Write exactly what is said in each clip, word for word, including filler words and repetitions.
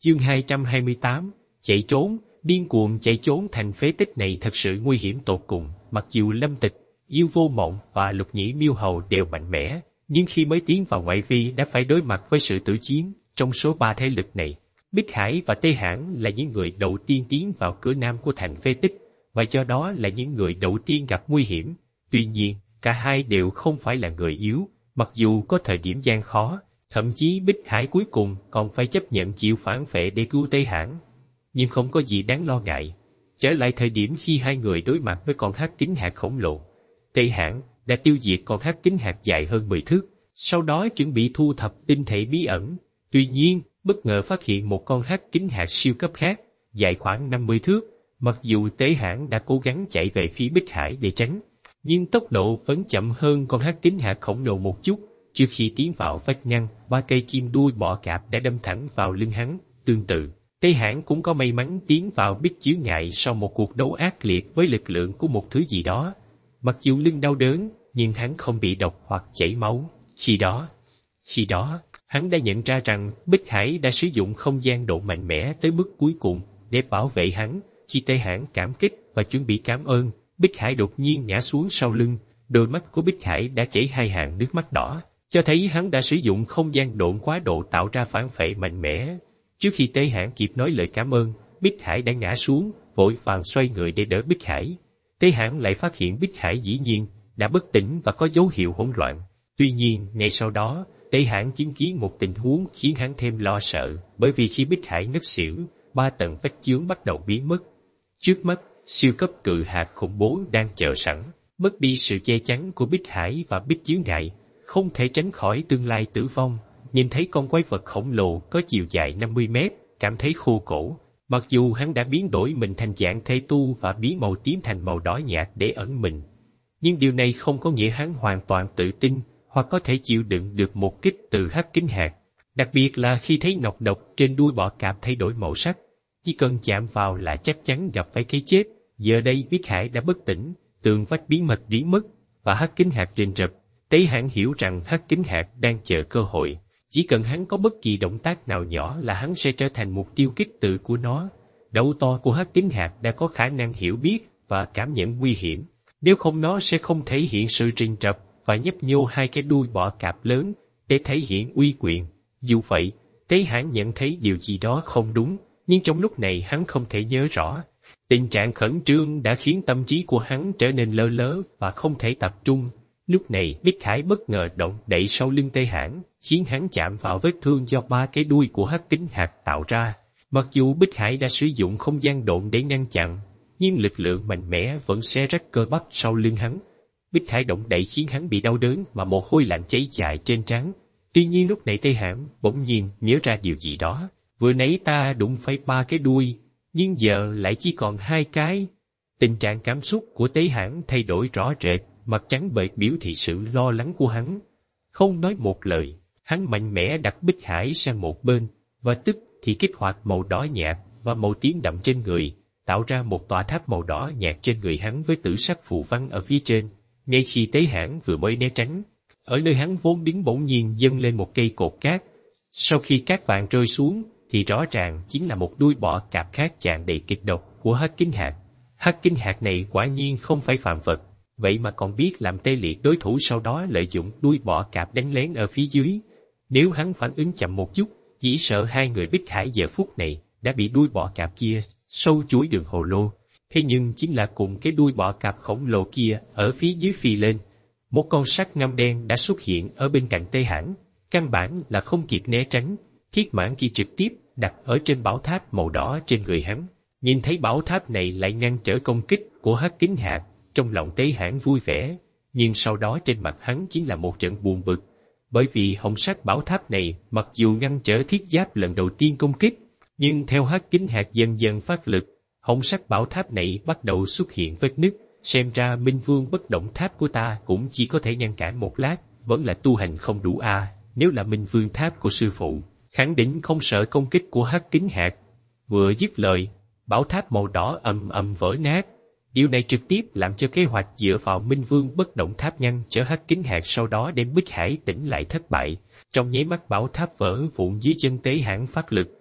Chương hai trăm hai mươi tám, chạy trốn. Điên cuồng chạy trốn thành phế tích này thật sự nguy hiểm tột cùng. Mặc dù Lâm Tịch, Yêu Vô Mộng và Lục Nhĩ Miêu Hầu đều mạnh mẽ, nhưng khi mới tiến vào ngoại vi đã phải đối mặt với sự tử chiến. Trong số ba thế lực này, Bích Hải và Tây Hãn là những người đầu tiên tiến vào cửa nam của thành phế tích, và do đó là những người đầu tiên gặp nguy hiểm. Tuy nhiên, cả hai đều không phải là người yếu, mặc dù có thời điểm gian khó, thậm chí Bích Hải cuối cùng còn phải chấp nhận chịu phản phệ để cứu Tây Hãn. Nhưng không có gì đáng lo ngại. Trở lại thời điểm khi hai người đối mặt với con hắc kính hạt khổng lồ, Tây Hãn đã tiêu diệt con hắc kính hạt dài hơn mười thước, sau đó chuẩn bị thu thập tinh thể bí ẩn. Tuy nhiên, bất ngờ phát hiện một con hắc kính hạt siêu cấp khác, dài khoảng năm mươi thước. Mặc dù Tây Hãn đã cố gắng chạy về phía Bích Hải để tránh, nhưng tốc độ vẫn chậm hơn con hắc kính hạt khổng lồ một chút. Trước khi tiến vào vách ngăn, ba cây chim đuôi bọ cạp đã đâm thẳng vào lưng hắn. Tương tự, Tây Hãn cũng có may mắn tiến vào bích chướng ngại sau một cuộc đấu ác liệt với lực lượng của một thứ gì đó. Mặc dù lưng đau đớn, nhưng hắn không bị độc hoặc chảy máu. Khi đó, khi đó, hắn đã nhận ra rằng Bích Hải đã sử dụng không gian độ mạnh mẽ tới mức cuối cùng để bảo vệ hắn. Khi Tây Hãn cảm kích và chuẩn bị cảm ơn, Bích Hải đột nhiên ngã xuống sau lưng. Đôi mắt của Bích Hải đã chảy hai hàng nước mắt đỏ, cho thấy hắn đã sử dụng không gian độn quá độ tạo ra phản phệ mạnh mẽ. Trước khi Tây Hãn kịp nói lời cảm ơn, Bích Hải đã ngã xuống, vội vàng xoay người để đỡ Bích Hải. Tây Hãn lại phát hiện Bích Hải dĩ nhiên đã bất tỉnh và có dấu hiệu hỗn loạn. Tuy nhiên, ngay sau đó, Tây Hãn chứng kiến một tình huống khiến hắn thêm lo sợ, bởi vì khi Bích Hải ngất xỉu, ba tầng vách chướng bắt đầu biến mất. Trước mắt, siêu cấp cự hạt khủng bố đang chờ sẵn, mất đi sự che chắn của Bích Hải và bích chướng ngại, không thể tránh khỏi tương lai tử vong. Nhìn thấy con quái vật khổng lồ có chiều dài năm mươi mét, cảm thấy khô cổ. Mặc dù hắn đã biến đổi mình thành dạng thê tu và biến màu tím thành màu đỏ nhạt để ẩn mình, nhưng điều này không có nghĩa hắn hoàn toàn tự tin hoặc có thể chịu đựng được một kích từ hắc kính hạt. Đặc biệt là khi thấy nọc độc trên đuôi bọ cạp thay đổi màu sắc, chỉ cần chạm vào là chắc chắn gặp phải cái chết. Giờ đây Bích Hải đã bất tỉnh, tường vách bí mật biến mất và hắc kính hạt rình rập. Tây Hãn hiểu rằng hắc kính hạt đang chờ cơ hội. Chỉ cần hắn có bất kỳ động tác nào nhỏ là hắn sẽ trở thành mục tiêu kích tự của nó. Đầu to của hắc kính hạt đã có khả năng hiểu biết và cảm nhận nguy hiểm. Nếu không nó sẽ không thể hiện sự rình rập và nhấp nhô hai cái đuôi bọ cạp lớn để thể hiện uy quyền. Dù vậy, Tây Hãn nhận thấy điều gì đó không đúng, nhưng trong lúc này hắn không thể nhớ rõ. Tình trạng khẩn trương đã khiến tâm trí của hắn trở nên lơ lớ và không thể tập trung. Lúc này Bích Hải bất ngờ động đậy sau lưng Tây Hãn, khiến hắn chạm vào vết thương do ba cái đuôi của hắc kính hạt tạo ra. Mặc dù Bích Hải đã sử dụng không gian độn để ngăn chặn, nhưng lực lượng mạnh mẽ vẫn xé rách cơ bắp sau lưng hắn. Bích Hải động đậy khiến hắn bị đau đớn và mồ hôi lạnh chảy dài trên trán. Tuy nhiên lúc này Tây Hãn bỗng nhiên nhớ ra điều gì đó. Vừa nãy ta đụng phải ba cái đuôi, nhưng giờ lại chỉ còn hai cái. Tình trạng cảm xúc của Tây Hãn thay đổi rõ rệt, mặt trắng bệch biểu thị sự lo lắng của hắn. Không nói một lời, hắn mạnh mẽ đặt Bích Hải sang một bên, và tức thì kích hoạt màu đỏ nhạt và màu tím đậm trên người, tạo ra một tòa tháp màu đỏ nhạt trên người hắn với tử sắc phù văn ở phía trên. Ngay khi Tây Hãn vừa mới né tránh, ở nơi hắn vốn đứng bỗng nhiên dâng lên một cây cột cát. Sau khi cát vàng rơi xuống, thì rõ ràng chính là một đuôi bọ cạp khác tràn đầy kịch độc của hắc kính hạt. Hắc kính hạt này quả nhiên không phải phàm vật, vậy mà còn biết làm tê liệt đối thủ, sau đó lợi dụng đuôi bọ cạp đánh lén ở phía dưới. Nếu hắn phản ứng chậm một chút, chỉ sợ hai người Bích Hải giờ phút này đã bị đuôi bọ cạp kia sâu chuỗi đường hồ lô. Thế nhưng chính là cùng cái đuôi bọ cạp khổng lồ kia ở phía dưới phi lên, một con sắt ngăm đen đã xuất hiện ở bên cạnh Tây Hãn. Căn bản là không kịp né tránh, thiết mãn kia trực tiếp đặt ở trên bảo tháp màu đỏ trên người hắn. Nhìn thấy bảo tháp này lại ngăn trở công kích của hắc kính hạt, trong lòng Tây Hãn vui vẻ, nhưng sau đó trên mặt hắn chính là một trận buồn bực, bởi vì hồng sắc bảo tháp này mặc dù ngăn trở thiết giáp lần đầu tiên công kích, nhưng theo hắc kính hạt dần dần phát lực, hồng sắc bảo tháp này bắt đầu xuất hiện vết nứt. Xem ra Minh Vương bất động tháp của ta cũng chỉ có thể ngăn cản một lát, vẫn là tu hành không đủ a. À. Nếu là Minh Vương tháp của sư phụ, khẳng định không sợ công kích của hắc kính hạt. Vừa dứt lời, bảo tháp màu đỏ ầm ầm vỡ nát. Điều này trực tiếp làm cho kế hoạch dựa vào Minh Vương bất động tháp ngăn trở hắc kính hạt sau đó đem Bích Hải tỉnh lại thất bại. Trong nháy mắt bảo tháp vỡ vụn dưới chân Tế Hãn phát lực.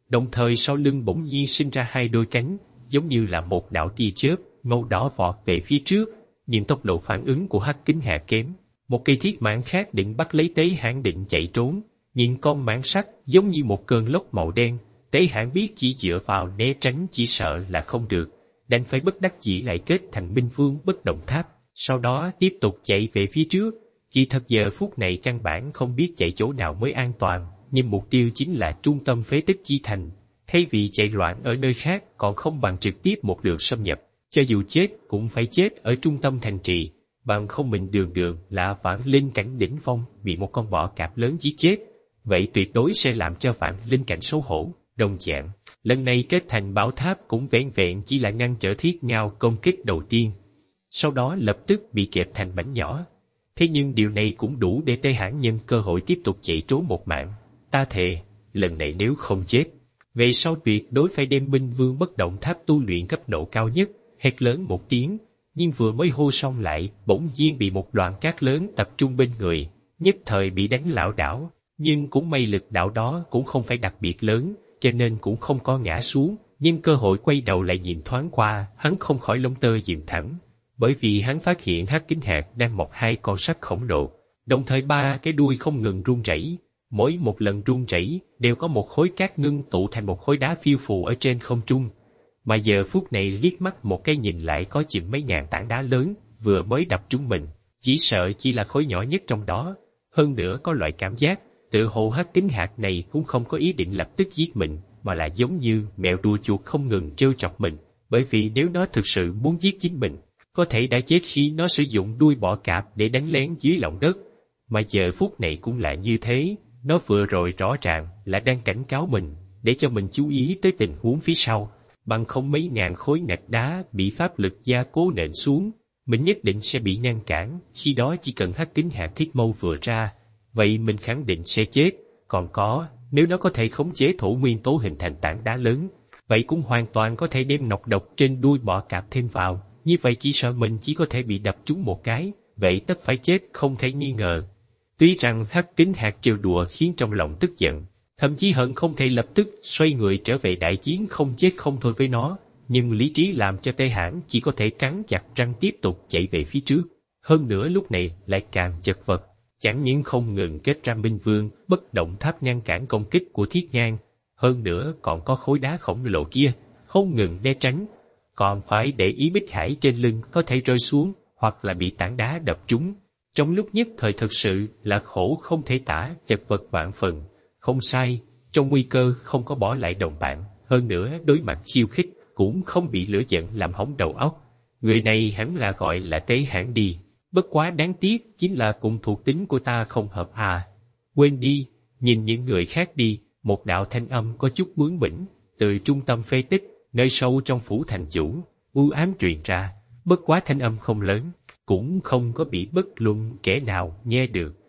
đồng thời sau lưng bỗng nhiên sinh ra hai đôi cánh, giống như là một đạo tia chớp, màu đỏ vọt về phía trước, nhưng tốc độ phản ứng của Hắc Kính Hạt kém. Một cây thiết mãng khác định bắt lấy Tế Hãn định chạy trốn, nhưng con mãng sắt giống như một cơn lốc màu đen, Tế Hãn biết chỉ dựa vào né tránh chỉ sợ là không được, đành phải bất đắc dĩ lại kết thành binh vương bất động tháp, sau đó tiếp tục chạy về phía trước. Kỳ thật giờ phút này căn bản không biết chạy chỗ nào mới an toàn, nhưng mục tiêu chính là trung tâm phế tích chi thành. Thay vì chạy loạn ở nơi khác còn không bằng trực tiếp một đường xâm nhập, cho dù chết cũng phải chết ở trung tâm thành trì, bằng không mình đường đường là Vạn Linh cảnh đỉnh phong bị một con bọ cạp lớn giết chết, vậy tuyệt đối sẽ làm cho Vạn Linh cảnh xấu hổ. Đồng dạng, lần này kết thành bảo tháp cũng vẹn vẹn chỉ là ngăn trở Thiết Ngao công kích đầu tiên, sau đó lập tức bị kẹp thành mảnh nhỏ. Thế nhưng điều này cũng đủ để Tế Hãn nhân cơ hội tiếp tục chạy trốn một mạng. Ta thề, lần này nếu không chết, về sau tuyệt đối phải đem binh vương bất động tháp tu luyện cấp độ cao nhất. Hét lớn một tiếng, nhưng vừa mới hô xong lại, bỗng nhiên bị một đoàn cát lớn tập trung bên người, nhất thời bị đánh lảo đảo. Nhưng cũng may lực đạo đó cũng không phải đặc biệt lớn, cho nên cũng không có ngã xuống. Nhưng cơ hội quay đầu lại nhìn thoáng qua, hắn không khỏi lông tơ dựng thẳng, bởi vì hắn phát hiện Hắc Kính Hạt đang mọc hai con sắt khổng lồ, đồng thời ba cái đuôi không ngừng run rẩy. Mỗi một lần run rẩy đều có một khối cát ngưng tụ thành một khối đá phiêu phù ở trên không trung. Mà giờ phút này liếc mắt một cái nhìn lại có chừng mấy ngàn tảng đá lớn, vừa mới đập trúng mình, chỉ sợ chỉ là khối nhỏ nhất trong đó. Hơn nữa có loại cảm giác, tự hồ Hắc Kính Hạt này cũng không có ý định lập tức giết mình, mà là giống như mèo đùa chuột không ngừng trêu chọc mình, bởi vì nếu nó thực sự muốn giết chính mình, có thể đã chết khi nó sử dụng đuôi bọ cạp để đánh lén dưới lòng đất. Mà giờ phút này cũng là như thế, nó vừa rồi rõ ràng là đang cảnh cáo mình, để cho mình chú ý tới tình huống phía sau. Bằng không mấy ngàn khối gạch đá bị pháp lực gia cố nện xuống, mình nhất định sẽ bị ngăn cản. Khi đó chỉ cần Hắc Kính Hạt thiết mâu vừa ra, vậy mình khẳng định sẽ chết. Còn có, nếu nó có thể khống chế thổ nguyên tố hình thành tảng đá lớn, vậy cũng hoàn toàn có thể đem nọc độc trên đuôi bọ cạp thêm vào. Như vậy chỉ sợ mình chỉ có thể bị đập trúng một cái, vậy tất phải chết không thể nghi ngờ. Tuy rằng Hắc Kính Hạt trêu đùa khiến trong lòng tức giận, thậm chí hận không thể lập tức xoay người trở về đại chiến không chết không thôi với nó, nhưng lý trí làm cho Tế Hãn chỉ có thể cắn chặt răng tiếp tục chạy về phía trước. Hơn nữa lúc này lại càng chật vật, chẳng những không ngừng kết ra binh vương bất động tháp ngăn cản công kích của Thiết Ngang, hơn nữa còn có khối đá khổng lồ kia không ngừng né tránh, còn phải để ý Bích Hải trên lưng có thể rơi xuống hoặc là bị tảng đá đập trúng. Trong lúc nhất thời thật sự là khổ không thể tả, chật vật vạn phần. Không sai, trong nguy cơ không có bỏ lại đồng bạn, hơn nữa đối mặt khiêu khích cũng không bị lửa giận làm hỏng đầu óc. Người này hẳn là gọi là Tế Hãn đi, bất quá đáng tiếc chính là cùng thuộc tính của ta không hợp à. Quên đi, nhìn những người khác đi. Một đạo thanh âm có chút bướng bỉnh từ trung tâm phế tích, nơi sâu trong phủ thành chủ, u ám truyền ra. Bất quá thanh âm không lớn, cũng không có bị bất luận kẻ nào nghe được.